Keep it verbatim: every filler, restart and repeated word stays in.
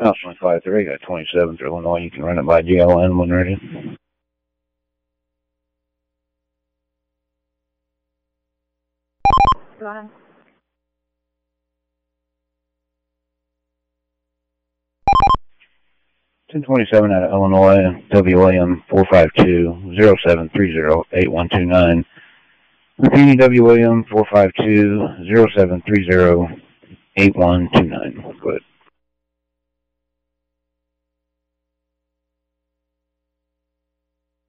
House twenty-five three at twenty-seventh Illinois. You can run it by G L N when ready. Go ahead. ten twenty-seven out of Illinois, W A M four five two, zero seven three zero, eight one two nine. Repeating W A M four five two, zero seven three zero, eight one two nine. Go ahead.